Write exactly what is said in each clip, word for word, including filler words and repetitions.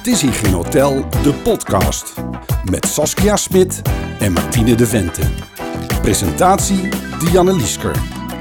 Het is hier geen hotel, de podcast. Met Saskia Smit en Martine de Vente. Presentatie Dianne Liesker.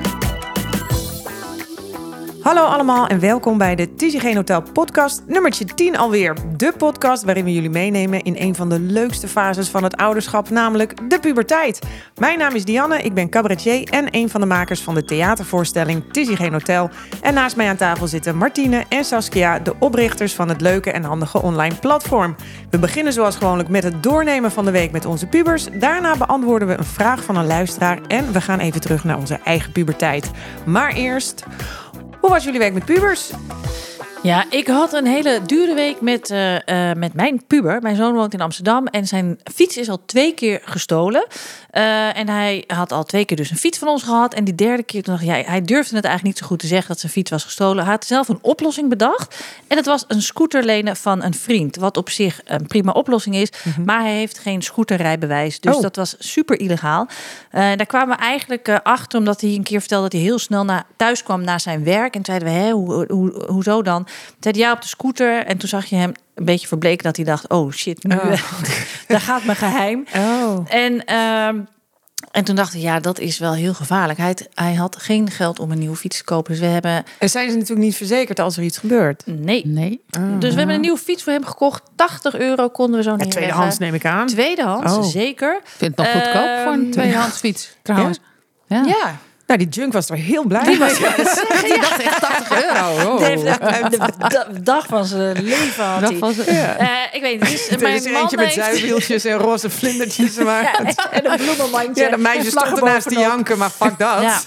Hallo allemaal en welkom bij de Het is hier geen hotel podcast nummertje tien alweer. De podcast waarin we jullie meenemen in een van de leukste fases van het ouderschap, namelijk de puberteit. Mijn naam is Dianne, ik ben cabaretier en een van de makers van de theatervoorstelling Het is hier geen hotel. En naast mij aan tafel zitten Martine en Saskia, de oprichters van het leuke en handige online platform. We beginnen zoals gewoonlijk met het doornemen van de week met onze pubers. Daarna beantwoorden we een vraag van een luisteraar en we gaan even terug naar onze eigen puberteit. Maar eerst... Hoe was jullie week met pubers? Ja, ik had een hele dure week met, uh, uh, met mijn puber. Mijn zoon woont in Amsterdam en zijn fiets is al twee keer gestolen. Uh, en hij had al twee keer dus een fiets van ons gehad. En die derde keer, toen dacht hij, hij durfde het eigenlijk niet zo goed te zeggen dat zijn fiets was gestolen. Hij had zelf een oplossing bedacht. En het was een scooter lenen van een vriend. Wat op zich een prima oplossing is. Mm-hmm. Maar hij heeft geen scooterrijbewijs. Dus oh. dat was super illegaal. Uh, daar kwamen we eigenlijk uh, achter, omdat hij een keer vertelde dat hij heel snel na, thuis kwam na zijn werk. En toen zeiden we, hé, hoe, hoe, hoezo dan? Toen zei hij, ja, op de scooter. En toen zag je hem een beetje verbleken dat hij dacht, oh shit, nu, oh. daar gaat mijn geheim. Oh. En, uh, en toen dacht ik, ja, dat is wel heel gevaarlijk. Hij, hij had geen geld om een nieuwe fiets te kopen. Dus we hebben... En zijn ze natuurlijk niet verzekerd als er iets gebeurt? Nee. nee. Oh. Dus we hebben een nieuwe fiets voor hem gekocht. tachtig euro konden we zo niet. Tweedehands neem ik aan. Tweedehands, oh. zeker. Ik vind het nog goedkoop uh, voor een tweedehands fiets, trouwens. Ja. ja. ja. Nou, die junk was er heel blij mee. Ja, die dacht echt tachtig euro. Oh. De, de dag van zijn leven had hij. Van zijn... Ja. Uh, ik weet niet. Dus er mijn is er eentje met heeft... zuiwieltjes en roze vlindertjes. Maar... Ja, en, en een bloemenmandje. Ja, de meisjes stonden naast te janken, maar fuck dat. Ja.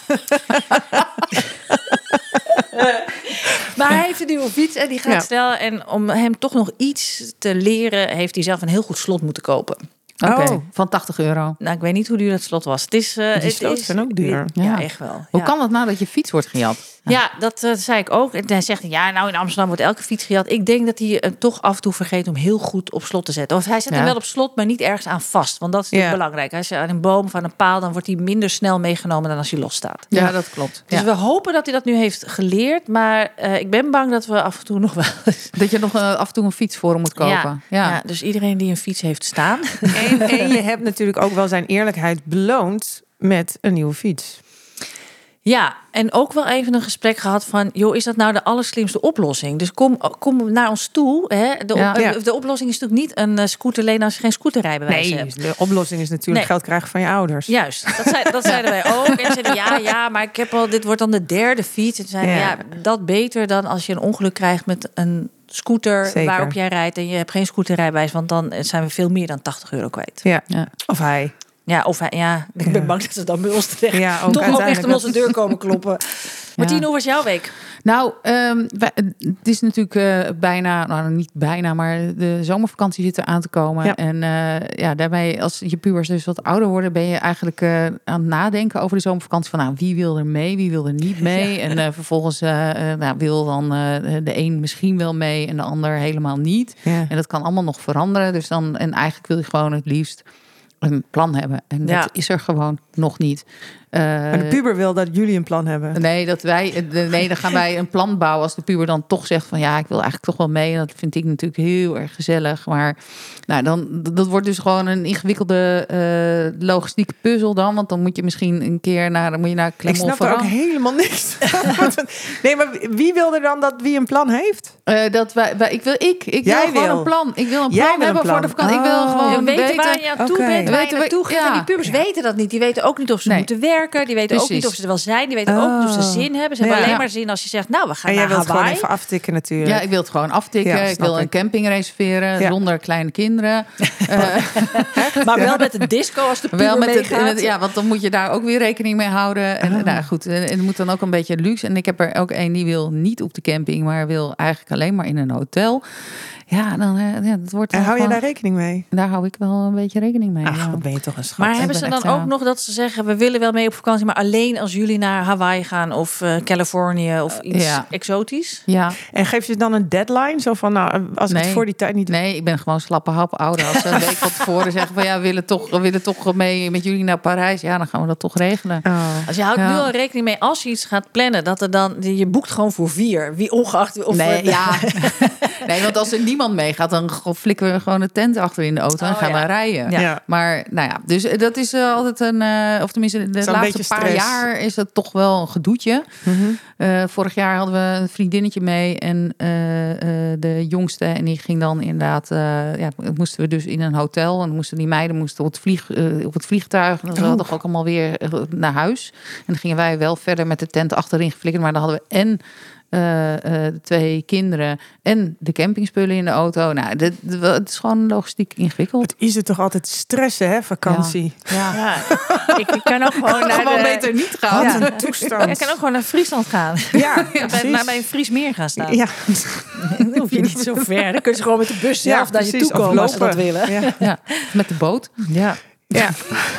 Maar hij heeft een nieuwe fiets en die gaat ja. snel. En om hem toch nog iets te leren, heeft hij zelf een heel goed slot moeten kopen. Oké, okay, oh. van tachtig euro. Nou, ik weet niet hoe duur dat slot was. Het is, uh, die sloten zijn ook duur. Ja, ja, echt wel. Hoe ja. kan het nou dat je fiets wordt gejat? Ja, ja dat uh, zei ik ook. En hij zegt, ja, nou in Amsterdam wordt elke fiets gejat. Ik denk dat hij uh, toch af en toe vergeet om heel goed op slot te zetten. Of hij zet ja. hem wel op slot, maar niet ergens aan vast. Want dat is natuurlijk ja. belangrijk. Als je aan een boom of aan een paal, dan wordt hij minder snel meegenomen dan als hij los staat. Ja, ja. dat klopt. Dus ja. we hopen dat hij dat nu heeft geleerd. Maar uh, ik ben bang dat we af en toe nog wel... Dat je nog uh, af en toe een fiets voor hem moet kopen. Ja, ja. ja dus iedereen die een fiets heeft staan. En, en je hebt natuurlijk ook wel zijn eerlijkheid beloond met een nieuwe fiets. Ja, en ook wel even een gesprek gehad van... joh, is dat nou de allerslimste oplossing? Dus kom, kom naar ons toe. Hè? De, ja, op, ja. de oplossing is natuurlijk niet een uh, scooter lenen... als je geen scooterrijbewijs nee, hebt. De oplossing is natuurlijk nee. geld krijgen van je ouders. Juist, dat, zei, dat zeiden wij ook. En zeiden ja, ja, maar ik heb al, dit wordt dan de derde fiets. En zeiden ja. ja, dat beter dan als je een ongeluk krijgt met een... scooter Zeker. waarop jij rijdt en je hebt geen scooterrijbewijs, want dan zijn we veel meer dan tachtig euro kwijt. Ja. ja. Of hij. Ja, of hij, ja. Ik ben ja. bang dat ze dan bij ons terecht ja, ook toch ook echt om onze deur komen kloppen. Martine, ja. hoe was jouw week? Nou, um, het is natuurlijk uh, bijna, nou niet bijna, maar de zomervakantie zit er aan te komen. Ja. En uh, ja, daarbij, als je pubers dus wat ouder worden, ben je eigenlijk uh, aan het nadenken over de zomervakantie. Van nou, wie wil er mee, wie wil er niet mee? Ja. En uh, vervolgens uh, uh, nou, wil dan uh, de een misschien wel mee en de ander helemaal niet. Ja. En dat kan allemaal nog veranderen. Dus dan, en eigenlijk wil je gewoon het liefst een plan hebben. En dat ja. is er gewoon nog niet. Uh, maar de puber wil dat jullie een plan hebben. Nee, dat wij, nee, dan gaan wij een plan bouwen als de puber dan toch zegt van ja, ik wil eigenlijk toch wel mee. En dat vind ik natuurlijk heel erg gezellig. Maar nou, dan, dat wordt dus gewoon een ingewikkelde uh, logistieke puzzel dan. Want dan moet je misschien een keer naar, dan moet je naar Clermont. Ik snap er ook helemaal niks. Nee, maar wie wil er dan dat wie een plan heeft? Uh, dat wij, wij, ik wil ik. Ik Jij wil gewoon wil. een plan. Ik wil een Jij plan wil hebben een plan. voor de vakantie. Oh. Ik wil gewoon weten, weten waar je aan toe okay. bent, waar je weten naartoe gaat. Ja. En die pubers ja. weten dat niet. Die weten ook niet of ze nee. moeten werken. Die weten Precies. ook niet of ze er wel zijn. Die weten oh. ook niet of ze zin hebben. Ze hebben ja. alleen maar zin als je zegt, nou, we gaan en naar jij wilt Hawaii. gewoon even aftikken natuurlijk. Ja, ik wil het gewoon aftikken. Ja, ik wil ik. een camping reserveren ja. zonder kleine kinderen. uh, maar wel met een disco als de puber wel met meegaat. Het, ja, want dan moet je daar ook weer rekening mee houden. En, oh. nou goed, en het moet dan ook een beetje luxe. En ik heb er ook een die wil niet op de camping, maar wil eigenlijk alleen maar in een hotel. Ja, dan ja, dat wordt. En hou gewoon, je daar rekening mee? Daar hou ik wel een beetje rekening mee. Ach, ja. ben je toch een schat. Maar hebben ze dan echt, ook ja. nog dat ze zeggen, we willen wel mee op vakantie, maar alleen als jullie naar Hawaii gaan of uh, Californië of iets ja. exotisch? Ja. En geef je dan een deadline? Zo van, nou, als ik nee. het voor die tijd niet... Nee, ik ben gewoon slappe hap ouder. Als ze een week van tevoren zeggen van, ja, we willen toch, we willen toch mee met jullie naar Parijs. Ja, dan gaan we dat toch regelen. Oh. Als je houdt ja. nu al rekening mee, als je iets gaat plannen, dat er dan, je boekt gewoon voor vier. Wie ongeacht... Of nee, ja. nee, want als er niemand niemand meegaat, dan flikken we gewoon de tent achter in de auto en Oh, gaan ja. we rijden. Ja. Ja. Maar nou ja, dus dat is uh, altijd een, uh, of tenminste de Zo'n laatste beetje paar stress. jaar is dat toch wel een gedoetje. Mm-hmm. Uh, vorig jaar hadden we een vriendinnetje mee en uh, uh, de jongste en die ging dan inderdaad, uh, ja, moesten we dus in een hotel en moesten die meiden moesten op het, vlieg, uh, op het vliegtuig en dan hadden we ook allemaal weer uh, naar huis. En dan gingen wij wel verder met de tent achterin geflikkerd, maar dan hadden we en Uh, uh, de twee kinderen en de campingspullen in de auto. Nou, dit, dit, het is gewoon logistiek ingewikkeld. Het is het toch altijd stressen, hè, vakantie. Ja, Ja, ik, ik kan ook gewoon naar gewoon de... beter niet Wat gaan. Ja. een toestand. Ik kan ook gewoon naar Friesland gaan. Ja, Ja, bij, precies. maar bij een Fries meer gaan staan. Ja, Dan hoef je niet zo ver. Dan kun je gewoon met de bus zelf ja, naar je precies. toe Of komen als ze dat lopen. willen. Ja. Ja, met de boot. Ja. Ja.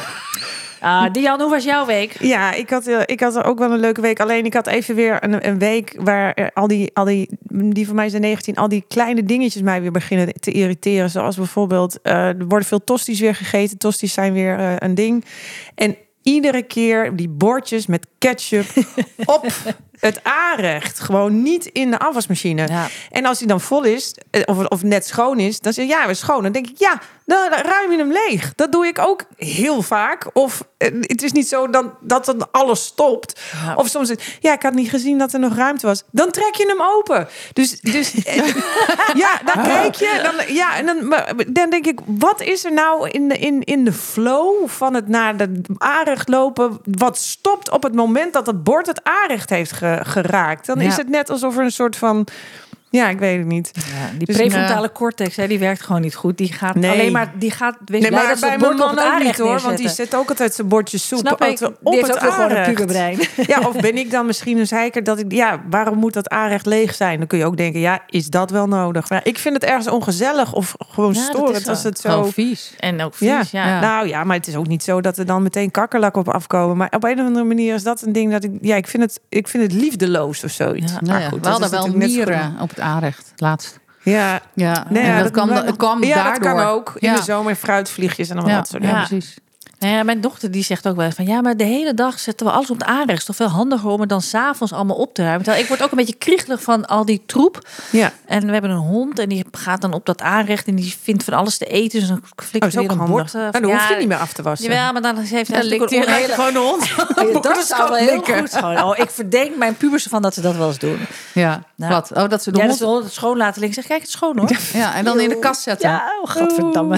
Ah, Dian, hoe was jouw week? Ja, ik had, uh, ik had er ook wel een leuke week. Alleen ik had even weer een, een week waar er al die, al die, die van mij zijn negentien, al die kleine dingetjes mij weer beginnen te irriteren. Zoals bijvoorbeeld, uh, er worden veel tosties weer gegeten. Tosties zijn weer uh, een ding. En iedere keer die bordjes met ketchup op het aanrecht. Gewoon niet in de afwasmachine. Ja. En als die dan vol is, of, of net schoon is, dan zeg je ja, we schoon. Dan denk ik, ja, dan ruim je hem leeg. Dat doe ik ook heel vaak. Of het is niet zo dan, dat dan alles stopt. Ja. Of soms, ja, ik had niet gezien dat er nog ruimte was. Dan trek je hem open. Dus, dus ja, dan kijk je. Dan, ja, en dan, dan denk ik, wat is er nou in de, in, in de flow van het naar de aanrecht lopen? Wat stopt op het moment dat het bord het aanrecht heeft ge, geraakt? Dan Ja. is het net alsof er een soort van... Ja, ik weet het niet. Ja, die Dus, prefrontale cortex, hè, die werkt gewoon niet goed. Die gaat Nee. alleen maar, die gaat, wees Nee, blij maar dat ze bij het mijn bord op man het ook niet aanrecht hoor, want die neerzetten. zet ook altijd zijn bordje soep Snap ik, altijd die op heeft het ook wel gewoon een aanrecht. puberbrein. Ja, of ben ik dan misschien een zeiker dat ik... Ja, waarom moet dat aanrecht leeg zijn? Dan kun je ook denken, ja, is dat wel nodig? Maar ik vind het ergens ongezellig of gewoon Ja, dat storend is zo. als het zo... Zo vies. En ook Ja. vies, ja. Ja. Nou ja, maar het is ook niet zo dat er dan meteen kakkerlakken op afkomen. Maar op een of andere manier is dat een ding dat ik... Ja, ik vind het, ik vind het liefdeloos of zoiets. Ja. Maar Nou ja, goed, we dat hadden is wel natuurlijk net zo mieren op het aanrecht laatst. Ja, Ja, nee, en ja, dat, kwam, dat kwam ja, daardoor. dat kan ook. In Ja. de zomer fruitvliegjes en allemaal Ja, dat soort ja, dingen. precies. Nou ja, mijn dochter die zegt ook wel eens van... ja, maar de hele dag zetten we alles op het aanrecht. Het is toch veel handiger om het dan 's avonds allemaal op te ruimen. Terwijl ik word ook een beetje kriegelig van al die troep. Ja. En we hebben een hond en die gaat dan op dat aanrecht... en die vindt van alles te eten. Dus dan flikt Oh, ze is weer ook een handig. bord. uh, Nou, van- dan hoef je ja, niet meer af te wassen. Jawel, maar dan heeft hij Dan natuurlijk likt een hij hele... gewoon de hond. Ja, dat zou wel heel likken. goed gewoon. Oh, ik verdenk mijn pubers ervan dat ze dat wel eens doen. Ja, Nou, wat? Oh, dat ze de Ja, dat hond... ze de hond het schoon laten liggen. Ik zeg, kijk, het is schoon hoor. Ja, en dan in de kast zetten. Ja, oh, godverdamme.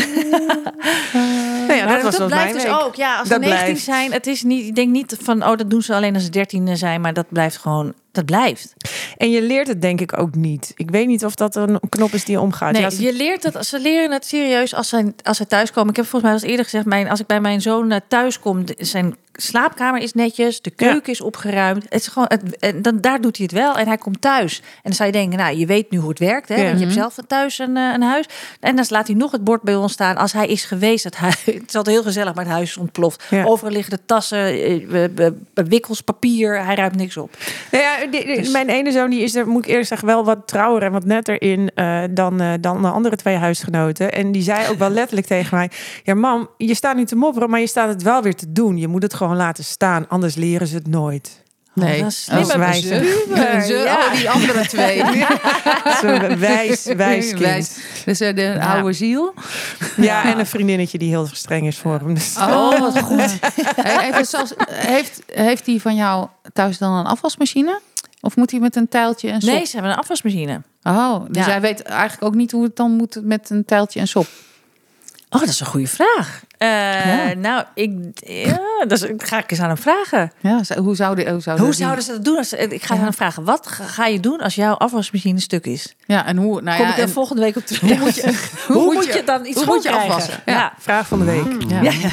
Nou ja, Maar dat was dat dus blijft mijn dus week. ook. Ja, als Dat ze negentien blijft. zijn, het is niet. Ik denk niet van, oh, dat doen ze alleen als ze dertien zijn, maar dat blijft gewoon. Dat blijft. En je leert het denk ik ook niet. Ik weet niet of dat een knop is die omgaat. Nee, Ja, als het- je leert het. Ze leren het serieus als ze als ze thuiskomen. Ik heb volgens mij al eens eerder gezegd, mijn, als ik bij mijn zoon thuis kom, de- zijn slaapkamer is netjes, de keuken is opgeruimd. Het is gewoon, het, en dan daar doet hij het wel en hij komt thuis. En dan zou je denken, nou, je weet nu hoe het werkt, hè? Ja. Want je hebt zelf thuis een, eh, een huis. En dan laat hij nog het bord bij ons staan. Als hij is geweest, het, huis, het is altijd heel gezellig, maar het huis is ontploft. Ja. Overal liggen de tassen, eh, eh, eh, wikkels, papier. Hij ruimt niks op. Nou ja, die- die- Dus- mijn ene zoon die is er, moet ik eerlijk zeggen, wel wat trouwer en wat netter in eh, dan, uh, dan de andere twee huisgenoten. En die zei ook wel letterlijk tegen mij: ja, mam, je staat nu te mopperen, maar je staat het wel weer te doen. Je moet het gewoon laten staan, anders leren ze het nooit. Oh, dat is slim. Als wijze. Ze, ze, Ja. oh, die andere twee. Zo'n wijs, wijs kind. Wijs. Dus uh, de oude ziel. Ja, en een vriendinnetje die heel streng is voor hem. Dus Oh, wat goed. Hey, even zelfs, heeft, heeft hij van jou thuis dan een afwasmachine? Of moet hij met een tijltje en sop? Nee, ze hebben een afwasmachine. Oh, dus Ja. hij weet eigenlijk ook niet hoe het dan moet met een tijltje en sop. Oh, dat is een goede vraag. Uh, Ja. Nou, ik, ja, dat is, ga ik eens aan hem vragen. Ja, zo- hoe zou de, hoe zou Hoe die- zouden ze dat doen? Als, ze- ik ga Ja. aan hem vragen. Wat ga, ga je doen als jouw afwasmachine stuk is? Ja, en hoe? Nou Kom ja, ik er en- volgende week op terug. Hoe moet je, hoe Hoe moet moet je, je het dan iets hoe schoon moet je krijgen? afwassen? Ja. ja, vraag van de week. Ja. Ja.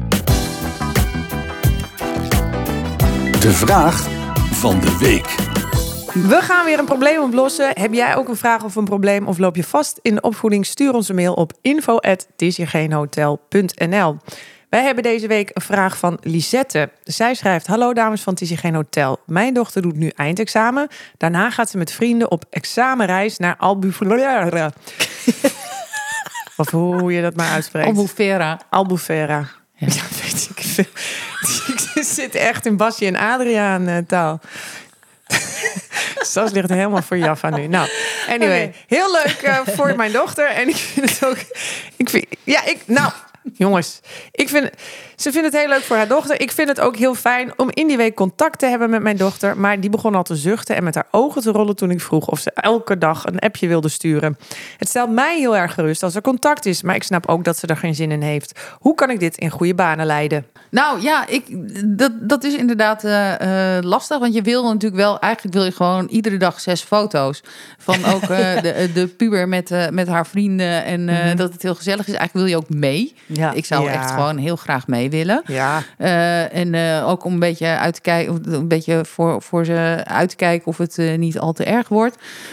De vraag van de week. We gaan weer een probleem oplossen. Heb jij ook een vraag of een probleem of loop je vast in de opvoeding? Stuur ons een mail op info at het is hier geen hotel punt n l. Wij hebben deze week een vraag van Lisette. Zij schrijft: hallo dames van Het is hier geen hotel. Mijn dochter doet nu eindexamen. Daarna gaat ze met vrienden op examenreis naar Albufeira. Of hoe je dat maar uitspreekt. Albufeira. Albufeira. Ja. Ja, weet ik veel. Ik zit echt in Basje en Adriaan uh, taal. Sas ligt helemaal voor Jaffa nu. Nou, Anyway, Okay. heel leuk uh, voor mijn dochter. En ik vind het ook... Ik vind, ja, ik... Nou, jongens. Ik vind, ze vindt het heel leuk voor haar dochter. Ik vind het ook heel fijn om in die week contact te hebben met mijn dochter. Maar die begon al te zuchten en met haar ogen te rollen toen ik vroeg of ze elke dag een appje wilde sturen. Het stelt mij heel erg gerust als er contact is. Maar ik snap ook dat ze er geen zin in heeft. Hoe kan ik dit in goede banen leiden? Nou ja, ik, dat, dat is inderdaad uh, uh, lastig. Want je wil natuurlijk wel, eigenlijk wil je gewoon iedere dag zes foto's. Van ook uh, de, de puber met, uh, met haar vrienden. En uh, mm-hmm. dat het heel gezellig is. Eigenlijk wil je ook mee. Ja. Ik zou ja. echt gewoon heel graag mee willen. Ja. Uh, en uh, ook om een beetje uit te kijken, een beetje voor, voor ze uit te kijken of het uh, niet al te erg wordt.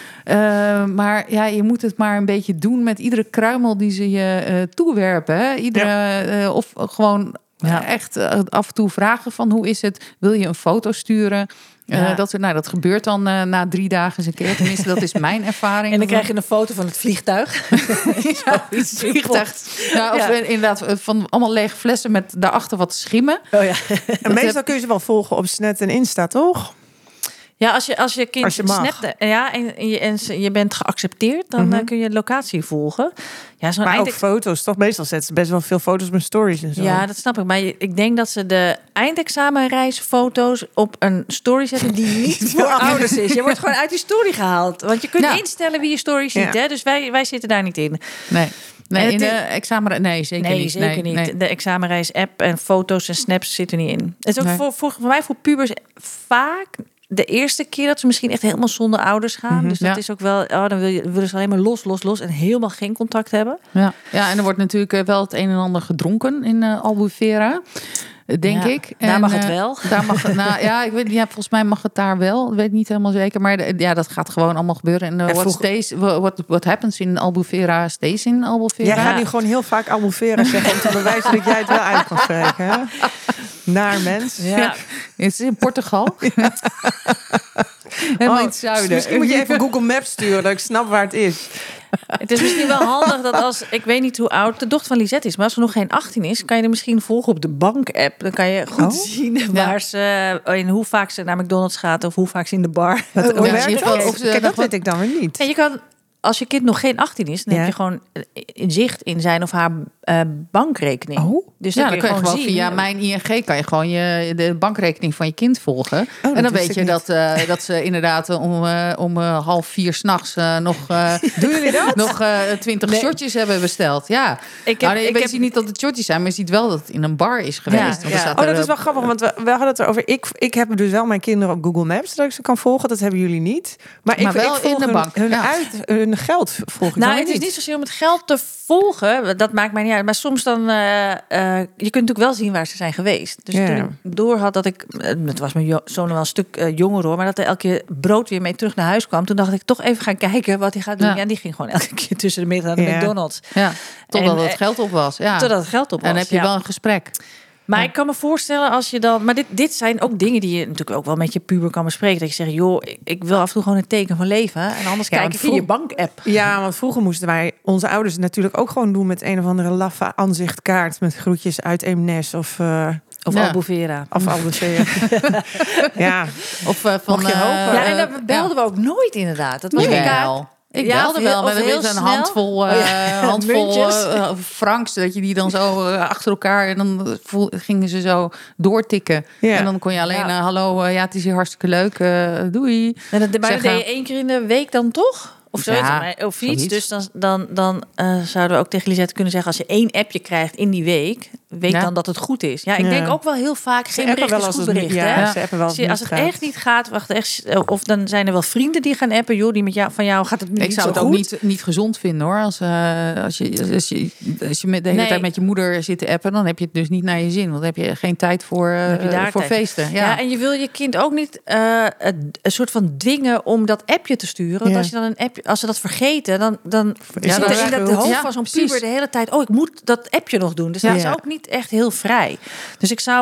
Uh, maar ja, je moet het maar een beetje doen met iedere kruimel die ze je uh, toewerpen. Hè? Iedere, ja. uh, of gewoon ja. echt uh, af en toe vragen van hoe is het? Wil je een foto sturen? Uh, ja. dat, nou, dat gebeurt dan uh, na drie dagen eens een keer. Tenminste, dat is mijn ervaring. En dan krijg je een foto van het vliegtuig. ja, het vliegtuig. Ja, of ja. inderdaad van allemaal lege flessen met daarachter wat schimmen. Oh ja. En meestal heb... kun je ze wel volgen op Snap en Insta, toch? Ja, als je, als je kind als je mag. snapt, ja, en je, en je bent geaccepteerd, dan mm-hmm. uh, kun je locatie volgen. Ja, zo'n maar eind... ook foto's, toch? Meestal zetten ze best wel veel foto's met stories en zo. Ja, dat snap ik. Maar ik denk dat ze de eindexamenreisfoto's op een story zetten die niet voor ouders is. Je wordt gewoon uit die story gehaald. Want je kunt ja. instellen wie je story ziet. Ja. Hè? Dus wij, wij zitten daar niet in. Nee. Nee, in de examenreis, nee, zeker nee, niet. Zeker nee, niet. Nee. De examenreis-app en foto's en snaps zitten niet in. Het is ook nee. voor, voor, voor mij, voor pubers, vaak de eerste keer dat ze misschien echt helemaal zonder ouders gaan. Mm-hmm. Dus dat ja. is ook wel, oh, dan wil je, willen ze alleen maar los, los, los en helemaal geen contact hebben. Ja, ja en er wordt natuurlijk wel het een en ander gedronken in uh, Albufeira. Denk ja, ik. Daar en, mag het wel. Uh, daar mag het, nou, ja, ik weet, ja, volgens mij mag het daar wel. Ik weet niet helemaal zeker. Maar de, ja, dat gaat gewoon allemaal gebeuren. En uh, what, stays, what, what happens in Albufeira stays in Albufeira. Jij gaat nu gewoon heel vaak Albufeira zeggen om te bewijzen dat jij het wel uit kan spreken. Hè? Naar mens. Ja. Ja. Het is in Portugal. Ja. Helemaal oh, in het zuiden. Misschien moet je even Google Maps sturen, dat ik snap waar het is. Het is misschien wel handig dat als, ik weet niet hoe oud de dochter van Lisette is, maar als ze nog geen achttien is, kan je er misschien volgen op de bank-app. Dan kan je goed oh. zien waar ja. ze, en hoe vaak ze naar McDonald's gaat of hoe vaak ze in de bar. Hoe ja, werkt dat? Of, Kijk, dat weet ik dan weer niet. En je kan, als je kind nog geen achttien is, dan ja. heb je gewoon inzicht in zijn of haar uh, bankrekening. Oh. Dus ja, dan, dan kun je kun je gewoon gewoon zien. via Mijn I N G kan je gewoon je, de bankrekening van je kind volgen. Oh, en dan weet je dat, uh, dat ze inderdaad om, uh, om uh, half vier s'nachts uh, nog, uh, Doen jullie dat? nog uh, twintig nee. shotjes hebben besteld. Ja. Ik heb, nou, nee, ik weet heb... je niet dat het shotjes zijn, maar je ziet wel dat het in een bar is geweest. Ja, ja. Oh, dat is wel grappig, want we, we hadden het erover. Ik, ik heb dus wel mijn kinderen op Google Maps dat ik ze kan volgen. Dat hebben jullie niet. Maar, maar ik, wel ik volg in de bank. Hun, hun, ja. uit, hun geld volg ik nou, het is niet. niet zozeer om het geld te volgen. Dat maakt mij niet uit. Maar soms dan... Uh, uh, je kunt natuurlijk wel zien waar ze zijn geweest. Dus yeah. toen ik door had dat ik... Uh, het was mijn jo- zoon wel een stuk uh, jonger hoor. Maar dat hij elke keer brood weer mee terug naar huis kwam. Toen dacht ik toch even gaan kijken wat hij gaat doen. Ja, en die ging gewoon elke keer tussen de middag naar de yeah. McDonald's. Ja, totdat en, het geld op was. Ja. Totdat het geld op was. En dan heb je ja. wel een gesprek. Maar ja. ik kan me voorstellen als je dan... Maar dit, dit zijn ook dingen die je natuurlijk ook wel met je puber kan bespreken. Dat je zegt, joh, ik wil af en toe gewoon een teken van leven. En anders ja, kijk ik vroeg... in je bank-app. Ja, want vroeger moesten wij onze ouders natuurlijk ook gewoon doen... met een of andere laffe aanzichtkaart met groetjes uit Eemnes of... Uh... Of ja. Albufeira. Of Albufeira. ja. Of uh, van... Uh, ja, en dat belden ja. we ook nooit inderdaad. Dat was nee. een kaart. Ik ja, belde wel, maar we een handvol, uh, oh, ja. handvol uh, francs. Dat je die dan zo uh, achter elkaar... en dan voel, gingen ze zo doortikken. Ja. En dan kon je alleen... Ja, uh, hallo, uh, ja, het is hier hartstikke leuk. Uh, doei. En dat, maar dat deed je één keer in de week dan toch? Of zoiets, ja, of iets. Zoiets. Dus dan, dan, dan uh, zouden we ook tegen Lisette kunnen zeggen... als je één appje krijgt in die week... weet ja. dan dat het goed is. Ja, ik ja. denk ook wel heel vaak... geen bericht is goed bericht. Ja, hè? Ze appen wel als, als, als het gaat. echt niet gaat... Wacht, echt, of dan zijn er wel vrienden die gaan appen... joh, die met jou, van jou gaat het nu ik niet zou zo het goed. ook niet, niet gezond vinden, hoor. Als, uh, als, je, als, je, als je met de hele nee. tijd met je moeder zit te appen... dan heb je het dus niet naar je zin. Want dan heb je geen tijd voor, uh, voor feesten. Ja. ja, en je wil je kind ook niet uh, een soort van dwingen... om dat appje te sturen. Want ja. als je dan een appje, als ze dat vergeten... dan, dan ja, zit er in dat hoofd ja, van zo'n puber de hele tijd... oh, ik moet dat appje nog doen. Dus dat ja. is ook niet echt heel vrij. Dus ik zou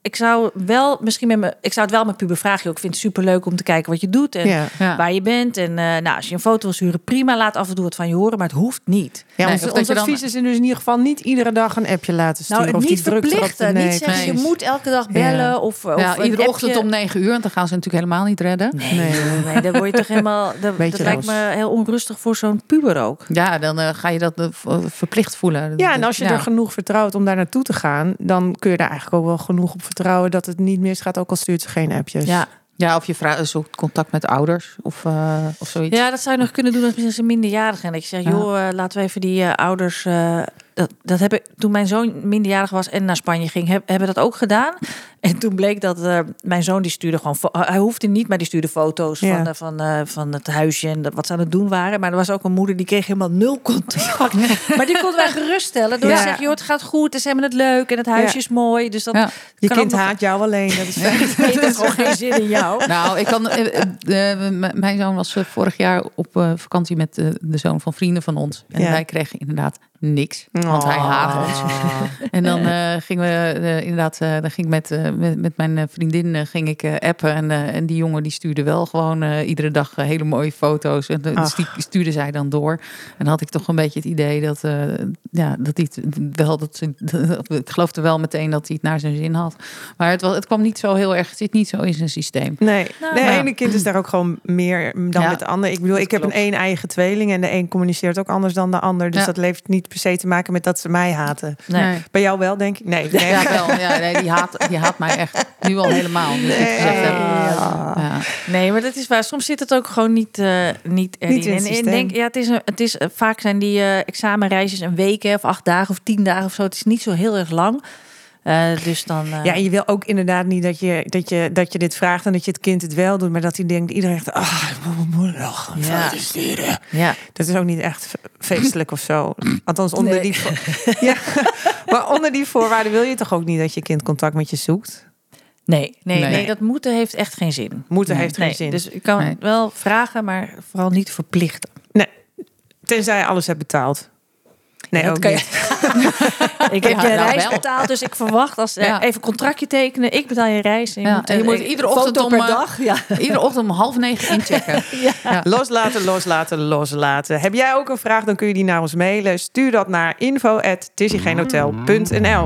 ik zou wel misschien met me, ik zou het wel met puber vragen. Ik vind het superleuk om te kijken wat je doet en Ja. Ja. waar je bent. En uh, nou, als je een foto wil sturen, prima. Laat af en toe wat van je horen, maar het hoeft niet. Ja, Nee, ons, of dat ons je dan- advies is in dus in ieder geval niet iedere dag een appje laten sturen. Nou, of niet die druk erop verplichten. te- nee, niet zeggen, je precies. moet elke dag bellen. Ja. Of, of Ja, een iedere appje. ochtend om negen uur, want dan gaan ze natuurlijk helemaal niet redden. Nee, Nee. nee, nee, dan word je toch helemaal... Dat, Beetje dat lijkt roos. me heel onrustig voor zo'n puber ook. Ja, dan uh, ga je dat uh, verplicht voelen. Ja, en als je Ja. er genoeg vertrouwt om daar naartoe te gaan, dan kun je daar eigenlijk ook wel genoeg op vertrouwen dat het niet misgaat, ook al stuurt ze geen appjes. Ja. Ja, of je vraagt zoekt contact met ouders of, uh, of zoiets. ja, dat zou je nog kunnen doen als ze minderjarig zijn. Dat je zegt, Ja. joh, uh, laten we even die uh, ouders... Uh, dat, dat heb ik, toen mijn zoon minderjarig was en naar Spanje ging, heb, hebben dat ook gedaan. En toen bleek dat uh, mijn zoon die stuurde gewoon... Fo- hij hoefde niet, maar die stuurde foto's Ja. van, uh, van, uh, van het huisje en dat, wat ze aan het doen waren. Maar er was ook een moeder die kreeg helemaal nul contact. Maar die konden wij geruststellen door Ja. te zeggen, joh, het gaat goed, ze hebben het leuk en het huisje Ja. is mooi. Dus dat Ja. Je kan kind ook nog- haat jou alleen. Dat is fijn. Nee, dat heeft gewoon geen zin in jou. Nou, ik kan. Uh, uh, m- mijn zoon was uh, vorig jaar op uh, vakantie met uh, de zoon van vrienden van ons. En Ja. wij kregen inderdaad niks, want hij Oh. haat ons. En dan uh, gingen we uh, inderdaad, uh, dan ging ik met, uh, met, met mijn uh, vriendin uh, ging ik uh, appen. En, uh, en die jongen die stuurde wel gewoon uh, iedere dag uh, hele mooie foto's. En uh, dus die stuurde zij dan door. En dan had ik toch een beetje het idee dat, uh, ja, dat hij het wel, dat ze, ik geloofde wel meteen dat hij het naar zijn zin had. Maar het, was, het kwam niet zo heel erg, het zit niet zo in zijn systeem. Nee, Nou, de ja. ene kind is daar ook gewoon meer dan Ja, met de ander. Ik bedoel, dat ik heb klopt. een één eigen tweeling en de een communiceert ook anders dan de ander. Dus Ja. dat heeft niet per se te maken met dat ze mij haten. Nee. Bij jou wel, denk ik? Nee. nee. Ja, wel. Ja, nee, die, haat, die haat mij echt nu al helemaal. Nu ik het gezegd heb. Ja. Nee, maar dat is waar. Soms zit het ook gewoon niet, uh, niet erin. Niet in het en, en systeem. denk, ja, het is, een, het is uh, vaak zijn die uh, examenreisjes een week hè, of acht dagen of tien dagen of zo. Het is niet zo heel erg lang. Uh, dus dan. Uh, Ja, en je wil ook inderdaad niet dat je, dat, je, dat je dit vraagt en dat je het kind het wel doet, maar dat hij denkt, iedereen zegt, ah, ik moet mijn moeder nog een Ja. foto sturen. ja. Dat is ook niet echt fe- feestelijk of zo. Althans, onder, Nee. die, vo- ja, maar onder die voorwaarden wil je toch ook niet dat je kind contact met je zoekt? Nee, nee, nee, Nee. dat moeten heeft echt geen zin. Moeten Nee. heeft geen Nee, zin. dus ik kan Nee. wel vragen, maar vooral niet verplichten. Nee, tenzij je alles hebt betaald. Nee, dat ook kan je- niet. Ik heb Ja, je nou reis wel. betaald, dus ik verwacht als uh, Ja. even een contractje tekenen. Ik betaal je reis. En je Ja, moet, en je uh, moet een iedere foto ochtend om, per uh, dag. Ja. Iedere ochtend om half negen inchecken. Loslaten, loslaten, loslaten. Heb jij ook een vraag, dan kun je die naar ons mailen. Stuur dat naar info at tissigeenhotel punt n l.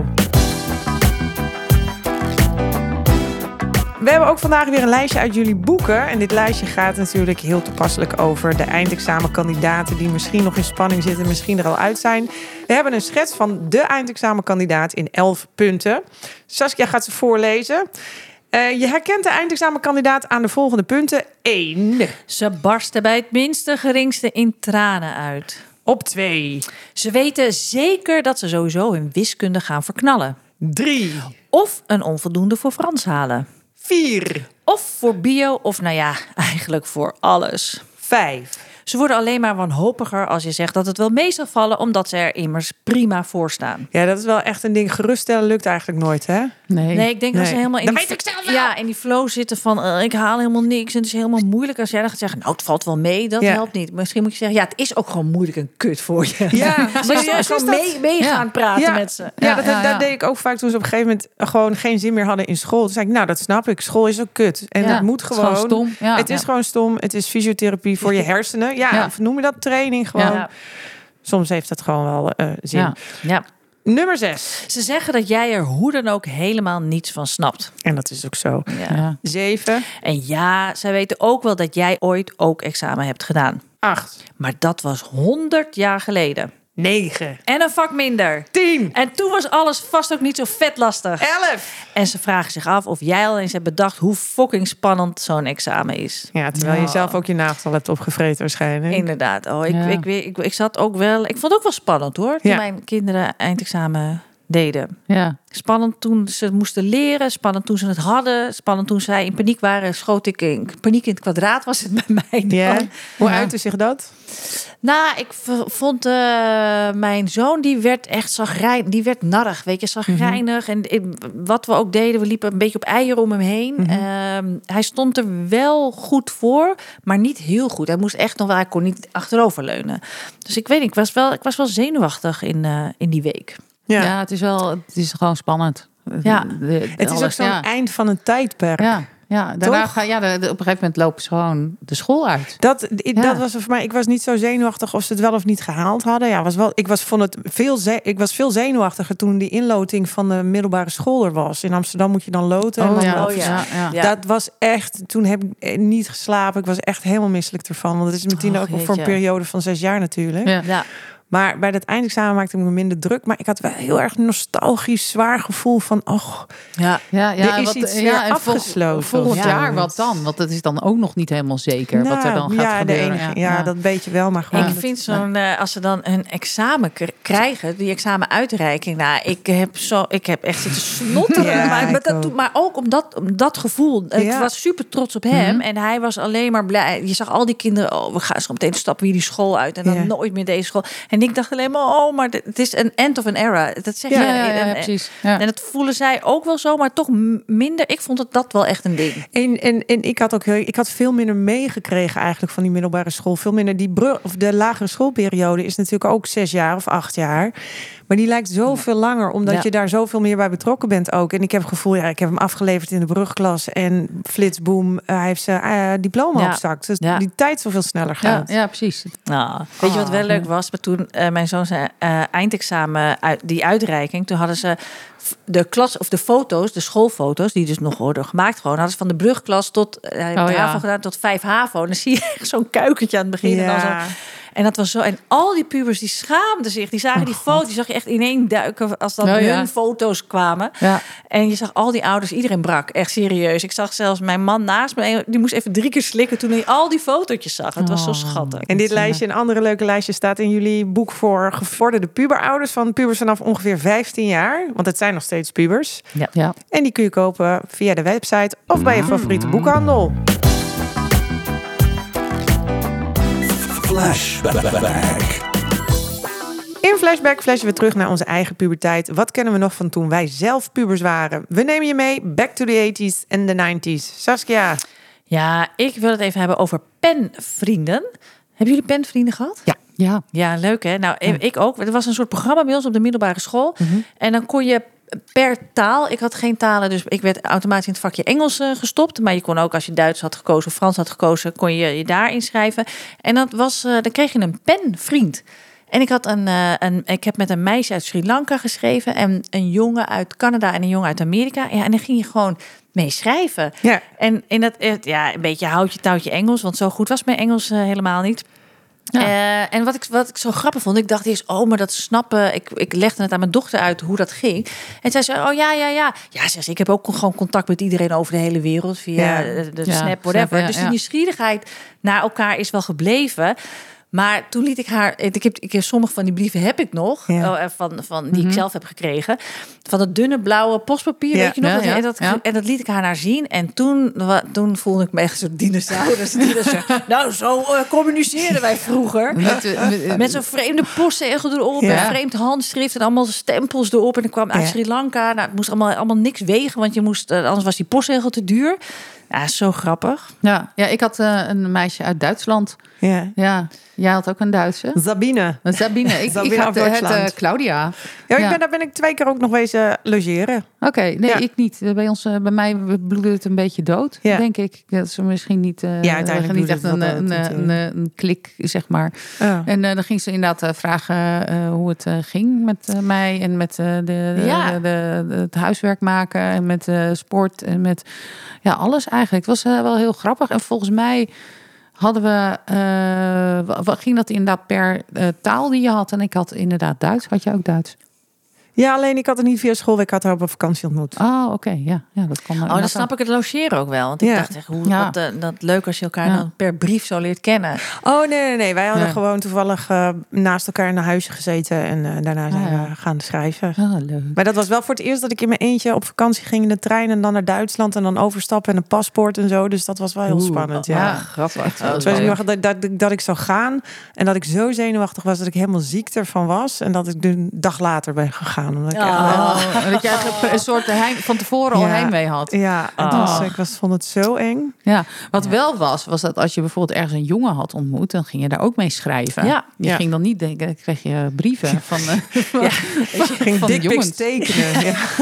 We hebben ook vandaag weer een lijstje uit jullie boeken. En dit lijstje gaat natuurlijk heel toepasselijk over de eindexamenkandidaten die misschien nog in spanning zitten, misschien er al uit zijn. We hebben een schets van de eindexamenkandidaat in elf punten. Saskia gaat ze voorlezen. Uh, je herkent de eindexamenkandidaat aan de volgende punten. één. Ze barsten bij het minste geringste in tranen uit. Op twee. Ze weten zeker dat ze sowieso hun wiskunde gaan verknallen. drie. Of een onvoldoende voor Frans halen. vier. Of voor bio, of nou ja, eigenlijk voor alles. vijf. Ze worden alleen maar wanhopiger als je zegt dat het wel mee zal vallen, omdat ze er immers prima voor staan. Ja, dat is wel echt een ding. Geruststellen lukt eigenlijk nooit, hè? Nee. Nee, ik denk dat Nee. ze helemaal in Dat die, weet ik zelf wel. ja, in die flow zitten van uh, ik haal helemaal niks en het is helemaal moeilijk. Als jij dan gaat zeggen, nou het valt wel mee, dat Ja. helpt niet. Misschien moet je zeggen, ja het is ook gewoon moeilijk en kut voor je. Ja, maar Serieus, soms is gewoon dat- mee, mee Ja. gaan praten Ja. met ze. Ja, Ja, dat, ja, dat ja. deed ik ook vaak toen ze op een gegeven moment gewoon geen zin meer hadden in school. Toen zei ik, nou dat snap ik. School is ook kut. En Ja, dat moet het is gewoon. gewoon stom. Ja. Het is Ja. gewoon stom. Het is fysiotherapie voor je hersenen. Ja, Ja. of noem je dat training gewoon. Ja. Soms heeft dat gewoon wel eh, zin. Ja. Ja. Nummer zes. Ze zeggen dat jij er hoe dan ook helemaal niets van snapt. En dat is ook zo. Ja. Ja. Zeven. En ja, zij weten ook wel dat jij ooit ook examen hebt gedaan. Acht. Maar dat was honderd jaar geleden. Negen. En een vak minder. Tien. En toen was alles vast ook niet zo vet lastig. Elf. En ze vragen zich af of jij al eens hebt bedacht hoe fucking spannend zo'n examen is. Ja, terwijl je zelf ook je nagel hebt opgevreten waarschijnlijk. Inderdaad. Oh, ik, Ja. ik, ik, ik, ik zat ook wel. Ik vond het ook wel spannend hoor. Toen Ja. mijn kinderen eindexamen deden. Ja. Spannend toen ze moesten leren. Spannend toen ze het hadden. Spannend toen zij in paniek waren. Schoot ik in paniek in het kwadraat was het bij mij. dan. Ja. Hoe Ja. uitte zich dat? Nou, ik v- vond uh, mijn zoon, die werd echt zagrijnig. Die werd narrig, weet je, zagrijnig. En ik, wat we ook deden, we liepen een beetje op eieren om hem heen. Mm-hmm. Um, hij stond er wel goed voor, maar niet heel goed. Hij moest echt nog wel, hij kon niet achteroverleunen. Dus ik weet niet, ik was wel, ik was wel zenuwachtig in, uh, in die week. Ja. Ja, het is wel, het is gewoon spannend. Ja. De, de, Het is alles, ook zo'n ja. eind van een tijdperk. Ja, ja, daarna Toch? ga, ja de, de- op een gegeven moment lopen ze gewoon de school uit. Dat, Ja. dat was er voor mij. Ik was niet zo zenuwachtig of ze het wel of niet gehaald hadden. Ja, was wel. Ik was vond het veel. Ze, ik was veel zenuwachtiger toen die inloting van de middelbare school er was. In Amsterdam moet je dan loten. en Oh, dan ja. loop Oh, je- ja. ja. Ja. Dat was echt. Toen heb ik niet geslapen. Ik was echt helemaal misselijk ervan. Want het is meteen Och, ook voor een jeetje. periode van zes jaar natuurlijk. Ja. Ja. Maar bij dat eindexamen maakte ik me minder druk. Maar ik had wel heel erg nostalgisch zwaar gevoel van. Och, Ja. Ja, ja, Er is wat, iets ja, weer en vol- afgesloten Volgend of jaar, zo. wat dan? Want het is dan ook nog niet helemaal zeker wat er dan nou, gaat ja, de gebeuren. enige, ja, dat weet je wel. Maar gewoon. Ik dat- vind zo'n, eh, als ze dan een examen k- krijgen, die examenuitreiking, nou, ik heb zo, ik heb echt zitten snotteren. Ja, maar, ik maar, dat, ook. doet- maar ook om dat, om dat gevoel. Ik Ja. was super trots op hem en hij was alleen maar blij. Je zag al die kinderen, oh, we gaan zo meteen stappen weer die school uit en dan Ja. nooit meer deze school. En ik dacht alleen maar, oh, maar dit- het is een end of an era. Dat zeg Ja, je. ja, ja, En- ja, en- precies. Ja. En dat voelen zij ook wel zo, maar toch m- minder. Ik vond het dat wel echt een ding. En, en, en ik had ook heel, ik had veel minder meegekregen eigenlijk van die middelbare school. Veel minder die brug, of de lagere schoolperiode is natuurlijk ook zes jaar of acht jaar. Maar die lijkt zoveel langer, omdat Ja. je daar zoveel meer bij betrokken bent ook. En ik heb het gevoel, ja, ik heb hem afgeleverd in de brugklas. En flitsboom, uh, hij heeft zijn uh, diploma Ja. op zak. Dus Ja. die tijd zoveel sneller Ja, gaat. ja, precies. Nou, weet je wat wel Oh, leuk was? Maar toen uh, mijn zoon zijn uh, eindexamen, uit, die uitreiking, toen hadden ze f- de klas of de foto's, de schoolfoto's, die dus nog worden gemaakt, gewoon hadden ze van de brugklas tot uh, hij heeft Oh, de ja. HAVO gedaan tot vijf HAVO. En dan zie je echt zo'n kuikentje aan het begin. En, dan zo, Ja. en dat was zo. En al die pubers die schaamden zich. Die zagen die foto's, die zag je echt ineen duiken als dan Oh, hun ja. foto's kwamen. Ja. En je zag al die ouders, iedereen brak. Echt serieus. Ik zag zelfs mijn man naast me, die moest even drie keer slikken toen hij al die fotootjes zag. Het was zo Oh. schattig. En dit lijstje en andere leuke lijstje staat in jullie boek voor gevorderde puberouders van pubers vanaf ongeveer vijftien jaar. Want het zijn nog steeds pubers. Ja. En die kun je kopen via de website of bij je favoriete boekhandel. Flashback. In Flashback flashen we terug naar onze eigen puberteit. Wat kennen we nog van toen wij zelf pubers waren? We nemen je mee back to the eighties en de nineties. Saskia. Ja, ik wil het even hebben over penvrienden. Hebben jullie penvrienden gehad? Ja. Ja. Ja, leuk hè? Nou, ik ook. Er was een soort programma bij ons op de middelbare school. Mhm. En dan kon je per taal, ik had geen talen, dus ik werd automatisch in het vakje Engels uh, gestopt. Maar je kon ook, als je Duits had gekozen of Frans had gekozen, kon je je daar inschrijven. En dat was, uh, dan kreeg je een penvriend. En ik, had een, uh, een, ik heb met een meisje uit Sri Lanka geschreven en een jongen uit Canada en een jongen uit Amerika. Ja, en dan ging je gewoon mee schrijven. Ja. En in dat, ja, een beetje houtje touwtje Engels, want zo goed was mijn Engels uh, helemaal niet. Ja. Uh, en wat ik, wat ik zo grappig vond, ik dacht eerst, oh, maar dat snappen. Ik, ik legde het aan mijn dochter uit hoe dat ging. En zij zei, oh ja, ja, ja. Ja, zei ze, ik heb ook gewoon contact met iedereen over de hele wereld via Ja. de, de Ja, Snap, whatever. Snap, ja, dus die ja. nieuwsgierigheid naar elkaar is wel gebleven. Maar toen liet ik haar, ik heb, ik heb sommige van die brieven heb ik nog, Ja. oh, van, van die ik zelf heb gekregen, van dat dunne blauwe postpapier, Ja. weet je nog? Ja, Dat- ja, en, dat, ja. en dat liet ik haar naar zien. En toen, wa- toen voelde ik me echt zo'n dinosaurus. Die dus, nou, zo uh, communiceerden wij vroeger. Met, uh, met, Met zo'n vreemde postzegel erop, Ja. en vreemd handschrift en allemaal stempels erop. En ik kwam uit Ja. Sri Lanka. Nou, het moest allemaal, allemaal niks wegen, want je moest, uh, anders was die postzegel te duur. Ja, zo grappig. ja. ja, ik had uh, een meisje uit Duitsland. Ja. Ja, jij had ook een Duitse. Sabine. Sabine. Ik, Sabine ik had uit uh, het Duitsland. uh, Claudia. Ja, ik Ja. ben, daar ben ik twee keer ook nog wezen logeren. Oké, nee, Ja. ik niet. Bij ons, uh, bij mij bloedde het een beetje dood, Ja. denk ik. Dat ze misschien niet, uh, Ja, uiteindelijk niet echt bloedde een, het een, wel dood een, een, natuurlijk. een klik, zeg maar. Oh. En uh, dan ging ze inderdaad uh, vragen uh, hoe het uh, ging met uh, mij en met uh, de, de, Ja. de, de, de- het huiswerk maken en met uh, sport en met ja, alles eigenlijk. Het was uh, wel heel grappig. En volgens mij hadden we, uh, wat ging dat inderdaad per uh, taal die je had. En ik had inderdaad Duits. Had je ook Duits? Ja, alleen ik had het niet via school. Ik had haar op een vakantie ontmoet. Oh, oké. Ja, ja, dat kon. Oh, dan snap ik het logeren ook wel. Want ik Ja. dacht echt, hoe Ja. wat, uh, dat leuk als je elkaar Ja. dan per brief zo leert kennen. Oh, nee, nee, nee. Wij hadden Ja. gewoon toevallig uh, naast elkaar in een huisje gezeten. En uh, daarna zijn Ah, ja. we gaan schrijven. Ah, leuk. Maar dat was wel voor het eerst dat ik in mijn eentje op vakantie ging in de trein. En dan naar Duitsland. En dan overstappen en een paspoort en zo. Dus dat was wel heel Oeh. spannend. Ja. Ja, grappig. Oh, Terwijl ik leuk. dacht dat, dat, dat ik zou gaan. En dat ik zo zenuwachtig was dat ik helemaal ziek ervan was. En dat ik een dag later ben gegaan. Omdat ik Oh. Oh, en dat je eigenlijk een soort heim, van tevoren al Ja. heimwee had. Ja, en Oh. dus, ik was, vond het zo eng. Ja, wat wel was, was dat als je bijvoorbeeld ergens een jongen had ontmoet, dan ging je daar ook mee schrijven. Ja. Je Ja. ging dan niet denken, kreeg je brieven van, uh, van, Ik ging van dickpics jongens. tekenen. Ja.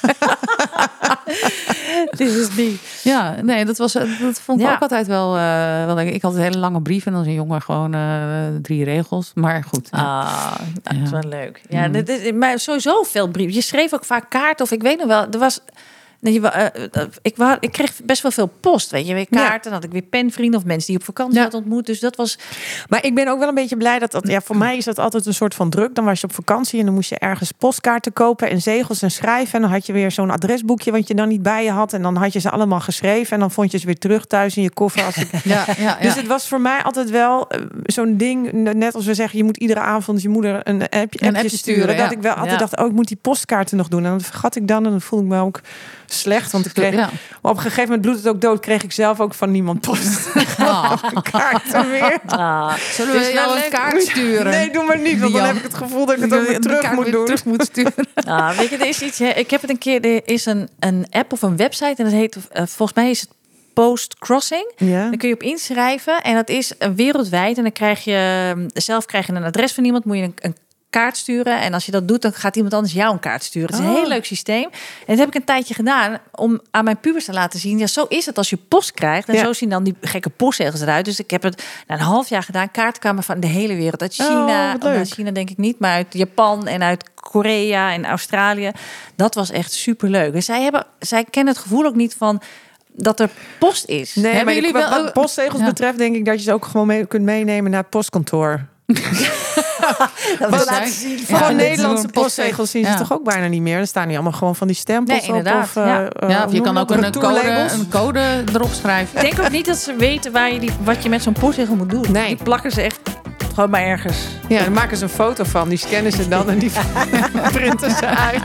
This is me. Ja, nee, dat, was, dat vond ik Ja. ook altijd wel, uh, wel... Ik had een hele lange brief en dan is een jongen gewoon uh, drie regels. Maar goed. Ja. Ah, dat is Ja. wel leuk. Ja, dit, dit, maar sowieso veel brieven. Je schreef ook vaak kaarten. Of ik weet nog wel, er was... Nee, je, uh, ik, wou, ik kreeg best wel veel post, weet je. Weer kaarten, dan had ik weer penvrienden of mensen die op vakantie Ja. had ontmoet. Dus dat was... Maar ik ben ook wel een beetje blij dat dat... Ja, voor mij is dat altijd een soort van druk. Dan was je op vakantie en dan moest je ergens postkaarten kopen en zegels en schrijven. En dan had je weer zo'n adresboekje wat je dan niet bij je had. En dan had je ze allemaal geschreven. En dan vond je ze weer terug thuis in je koffer. Als ik... Ja, ja, ja. Dus het was voor mij altijd wel uh, zo'n ding. Net als we zeggen, je moet iedere avond je moeder een appje, appje, appje sturen. sturen, Dat ja. ik wel altijd Ja. dacht, oh, ik moet die postkaarten nog doen. En dan vergat ik dan en dan voelde ik me ook slecht. Want ik kreeg... Ja. Maar op een gegeven moment bloedt het ook dood. Kreeg ik zelf ook van niemand post. Oh. Kaarten weer. Ah, Zullen we Dus jou nou een leuk. kaart sturen? Nee, doe maar niet. Want dan Jan. heb ik het gevoel dat ik het ook weer De terug kaart moet weer doen. terug moet sturen. ah, weet je, er is iets... hè, Ik heb het een keer... Er is een, een app of een website en dat heet... Uh, volgens mij is het Post Crossing. Ja. Dan kun je op inschrijven en dat is uh, wereldwijd. En dan krijg je... Zelf krijg je een adres van iemand. Moet je een, een kaart sturen. En als je dat doet, dan gaat iemand anders jou een kaart sturen. Het is een Oh. heel leuk systeem. En dat heb ik een tijdje gedaan om aan mijn pubers te laten zien. Ja, zo is het als je post krijgt. En Ja. zo zien dan die gekke postzegels eruit. Dus ik heb het na een half jaar gedaan. Kaarten kwamen van de hele wereld. Uit China. Oh, wat of leuk. uit China denk ik niet. Maar uit Japan en uit Korea en Australië. Dat was echt superleuk. En zij, hebben, zij kennen het gevoel ook niet van dat er post is. Nee, Hebben maar jullie jullie wel- wat postzegels Ja. betreft denk ik dat je ze ook gewoon mee kunt meenemen naar het postkantoor. Dat Wat was laten zien. Ja, Gewoon dit is Nederlandse een postzegels zien ze Ja. toch ook bijna niet meer. Dan staan die allemaal gewoon van die stempels Nee, inderdaad. op. Of, uh, Ja. uh, Ja, of je hoe kan noem ook je een dat? code, Retourlabels. een code erop schrijven. Ik denk ook niet dat ze weten waar je die, wat je met zo'n postzegel moet doen. Nee. Die plakken ze echt gewoon maar ergens. Ja, dan maken ze een foto van. Die scannen ze dan en die printen ze uit.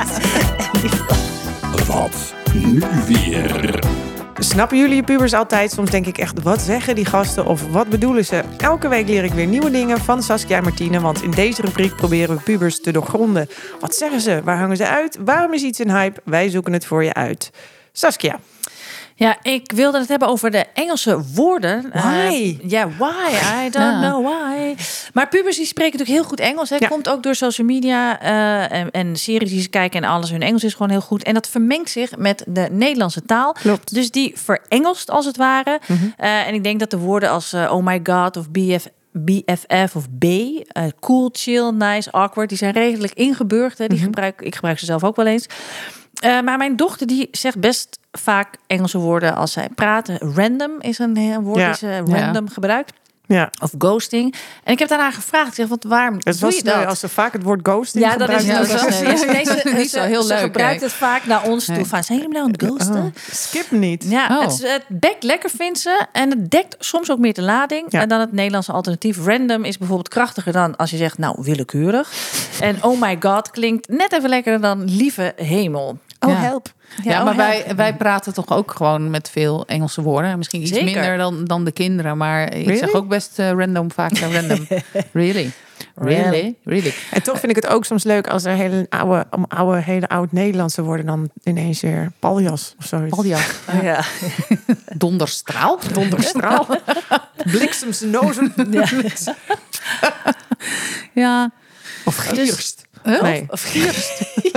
Wat nu weer? Snappen jullie je pubers altijd? Soms denk ik echt, wat zeggen die gasten of wat bedoelen ze? Elke week leer ik weer nieuwe dingen van Saskia en Martine. Want in deze rubriek proberen we pubers te doorgronden. Wat zeggen ze? Waar hangen ze uit? Waarom is iets een hype? Wij zoeken het voor je uit. Saskia. Ja, ik wilde het hebben over de Engelse woorden. Why? Uh, ja, why? I don't Ja. know why. Maar pubers die spreken natuurlijk heel goed Engels. Het Ja. komt ook door social media uh, en, en series die ze kijken en alles. Hun Engels is gewoon heel goed. En dat vermengt zich met de Nederlandse taal. Klopt. Dus die verengelst als het ware. Mm-hmm. Uh, en ik denk dat de woorden als uh, oh my god of B F, B F F of B, uh, cool, chill, nice, awkward, die zijn redelijk ingeburgd. Hè. Die Mhm. gebruik, ik gebruik ze zelf ook wel eens. Uh, maar mijn dochter die zegt best vaak Engelse woorden als zij praten. Random is een, een woord Ja. die ze random gebruikt. Ja, Of ghosting. En ik heb daarna gevraagd. Ik zeg, wat, waarom het doe was je dat? als ze vaak het woord ghosting Ja, dat is, gebruiken. dat dat is, is- dat is- ja. nee, ze, Niet ze- zo heel ze leuk, gebruikt nee. het vaak naar ons toe. Nee. Van, zijn jullie nou aan het ghosten? Oh, skip niet. Ja, Oh. het, het dekt lekker, vindt ze. En het dekt soms ook meer de lading. Ja. En dan het Nederlandse alternatief. Random is bijvoorbeeld krachtiger dan als je zegt, nou, willekeurig. En oh my god klinkt net even lekkerder dan lieve hemel. Oh, Ja. help. Ja, oh, maar help. wij, wij praten toch ook gewoon met veel Engelse woorden. Misschien iets Zeker. minder dan, dan de kinderen. Maar ik Really? zeg ook best uh, random, vaak uh, random. Really? Really? Really? En toch vind ik het ook soms leuk als er hele oude, om oude hele oud Nederlandse worden dan ineens weer paljas of zoiets. Paljas. Oh, ja. Donderstraal. Donderstraal. Bliksemsnozen. Ja. Ja. Of gierst. Huh? Nee. Of gierst.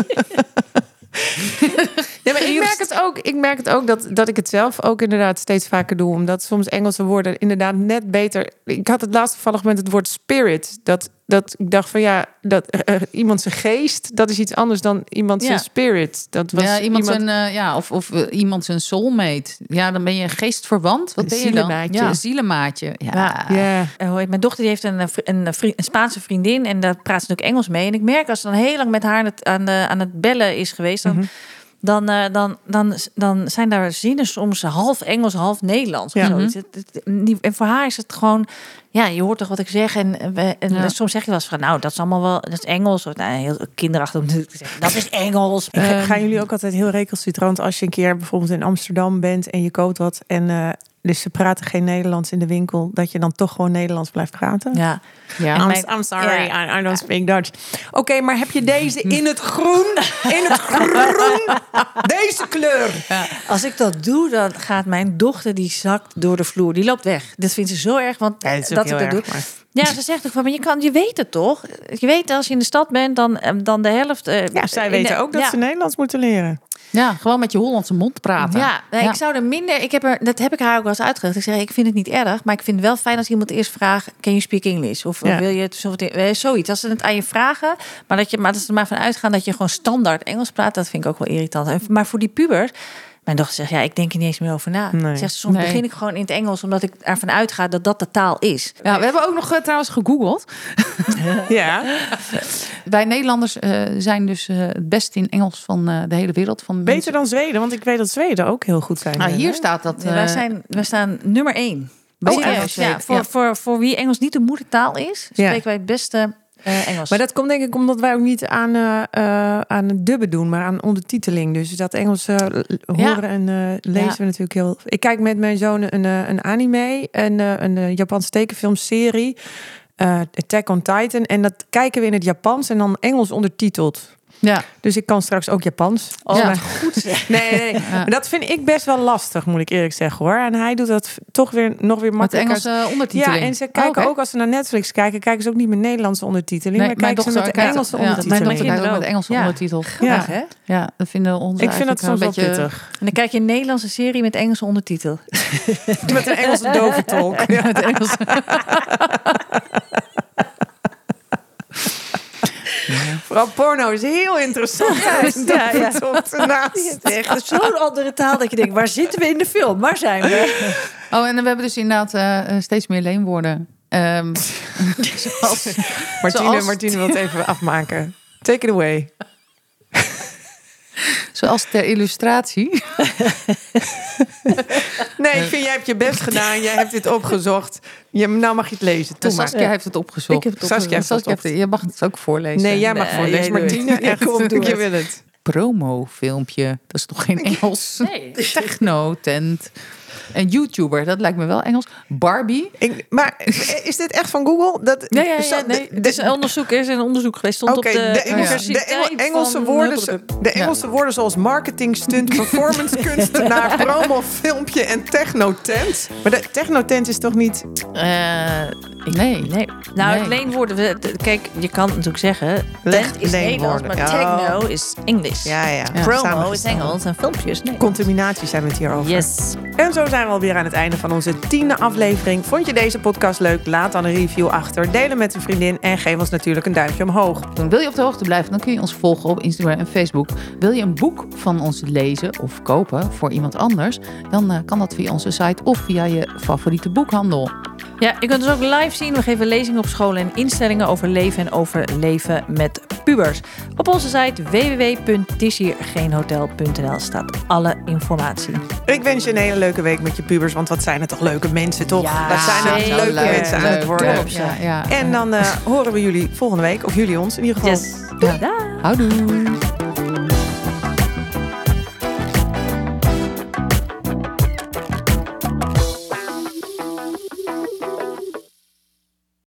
Ja, maar ik merk het ook, ik merk het ook dat, dat ik het zelf ook inderdaad steeds vaker doe. Omdat soms Engelse woorden inderdaad net beter... Ik had het laatst toevallig met het woord spirit. Dat, dat ik dacht van ja, dat uh, iemand zijn geest, dat is iets anders dan iemand Ja. zijn spirit. Dat was Ja, iemand zijn, uh, ja, of, of uh, iemand zijn soulmate. Ja, dan ben je geestverwant. Wat ben je dan? Zielemaatje. Ja, een zielemaatje. Ja. Ja. Ja. En hoe heet- Mijn dochter die heeft een, een, een, vriend- een Spaanse vriendin en daar praat ze natuurlijk Engels mee. En ik merk als ze dan heel lang met haar aan het, aan de, aan het bellen is geweest, dan, Mhm. dan, uh, dan, dan, dan zijn daar zinnen soms half Engels, half Nederlands. Of Ja. zoiets. Het- het- die- en voor haar is het gewoon, ja, je hoort toch wat ik zeg. En, en, en Ja. soms zeg je wel eens van, nou, dat is allemaal wel, dat is Engels. Of nou, heel kinderachtig om te zeggen, dat is Engels. En ga- Ehm, gaan jullie ook altijd heel recalcitrant als je een keer bijvoorbeeld in Amsterdam bent en je koopt wat en uh, dus ze praten geen Nederlands in de winkel, dat je dan toch gewoon Nederlands blijft praten? ja. Ja. En I'm, mijn- I'm sorry, ja. I, I don't speak Dutch. Oké, okay, maar heb je deze in het groen? In het groen? Deze kleur? Als ik dat doe, dan gaat mijn dochter, die zakt door de vloer. Die loopt weg. Dat vindt ze zo erg, want Ja, dat is ook dat heel ik dat erg, doe. maar- Ja, ze zegt ook van, maar je, kan, je weet het toch? Je weet als je in de stad bent, dan, dan de helft... eh, Ja, zij in weten de- ook dat ja. ze Nederlands moeten leren. Ja, gewoon met je Hollandse mond praten. Ja, nee, Ja. ik zou er minder... Ik heb er, dat heb ik haar ook wel eens uitgelegd. Ik zeg, ik vind het niet erg, maar ik vind het wel fijn als iemand eerst vraagt... Can you speak English? Of, Ja. of wil je het zo- eh, zoiets? Als ze het aan je vragen, maar dat je maar dat ze er maar van uitgaan dat je gewoon standaard Engels praat, dat vind ik ook wel irritant. En- Maar voor die pubers... Mijn dochter zegt, ja, ik denk er niet eens meer over na. Nee. Zegt, soms Nee. begin ik gewoon in het Engels, omdat ik ervan uitga dat dat de taal is. Ja, we hebben ook nog uh, trouwens gegoogeld. Ja. Wij Nederlanders uh, zijn dus uh, het beste in Engels van uh, de hele wereld. Van Beter dan Zweden, want ik weet dat Zweden ook heel goed zijn. Nou, hè? hier staat dat... Ja, Uh, wij, zijn, wij staan nummer één. Oh, Serieus, echt? ja, voor, Ja. Voor, voor wie Engels niet de moedertaal is, Ja. spreken wij het beste uh, Engels. Maar dat komt denk ik omdat wij ook niet aan, uh, uh, aan het dubben doen, maar aan ondertiteling. Dus dat Engels uh, horen Ja. en uh, lezen Ja. we natuurlijk heel... Ik kijk met mijn zoon een, uh, een anime, en uh, een uh, Japanse tekenfilmserie, uh, Attack on Titan. En dat kijken we in het Japans en dan Engels ondertiteld. ja. Dus ik kan straks ook Japans. Oh, Ja. wat goed zeg. Nee, nee, nee. Maar dat vind ik best wel lastig, moet ik eerlijk zeggen, hoor. En hij doet dat toch weer nog weer Met makkelijker. Engelse ondertiteling. Ja, en ze kijken Oh, oké. ook als ze naar Netflix kijken, kijken ze ook niet met Nederlandse ondertiteling, Nee, maar mijn kijken ze dochter met de kijkt- Engelse ja, ondertiteling. Mijn dochter kijkt ook ook. met Engelse Ja. ondertitel. Grappig, Ja. hè? Ja, dat vinden onze Ik vind dat soms wel eigenlijk een pittig. En dan kijk je een Nederlandse serie met Engelse ondertitel. Met een Engelse doventolk. beetje... Ja, met Engels. Vooral porno is heel interessant. Ja, ja, ja. Ernaast. Echt zo'n andere taal dat je denkt, waar zitten we in de film? Waar zijn we? Oh, en we hebben dus inderdaad uh, steeds meer leenwoorden. Um, zoals, Martine, zoals- Martine wil het even afmaken. Take it away. zoals ter illustratie. Nee, ik vind jij hebt je best gedaan. Jij hebt dit opgezocht. Je, nou mag je het lezen. Doe maar. Saskia heeft het opgezocht. Ik heb het Saskia heeft het Saskia heeft het- je mag het ook voorlezen. Nee, jij mag Nee, voorlezen. jij doet Martine, het. echt, Kom, doe je het. wil het. Promofilmpje. Dat is toch geen Engels? Nee. Techno-tent. Een YouTuber, dat lijkt me wel Engels. Barbie. Ik, maar is dit echt van Google? Dat, Ja, ja, ja, zo- nee. de- Het is een onderzoek, er is een onderzoek geweest. Stond Oké, op de, de, Engelse, universiteit de Engel- Engelse van woorden, Huppelpup. de Engelse woorden zoals marketing, stunt, performance kunstenaar, promo, filmpje en technotent. Maar de technotent is toch niet... Eh, ik- Nee. nee. Nou, Nee. het leenwoorden... we- de- Kijk, je kan natuurlijk zeggen... Tent is Nederlands, maar leenwoorden. techno is Engels. Ja, ja. Promo is Samengesteld. Engels en filmpjes nee. Contaminatie zijn we het hier over. Yes. En zo zijn we alweer aan het einde van onze tiende aflevering. Vond je deze podcast leuk? Laat dan een review achter. Deel hem met een vriendin en geef ons natuurlijk een duimpje omhoog. Dan wil je op de hoogte blijven, dan kun je ons volgen op Instagram en Facebook. Wil je een boek van ons lezen of kopen voor iemand anders? Dan uh, kan dat via onze site of via je favoriete boekhandel. Ja, je kunt ons ook live zien. We geven lezingen op scholen en instellingen over leven en overleven met pubers. Op onze site w w w punt het is hier geen hotel punt n l staat alle informatie. Ik wens je een hele leuke week met je pubers. Want wat zijn het toch leuke mensen, toch? Ja, dat zijn het zeker. leuke Leuk, mensen aan leuk. het worden. Dol op ze. Ja, ja. En dan uh, horen we jullie volgende week. Of jullie ons in ieder geval. Yes. Ja. Dag. Houdoe.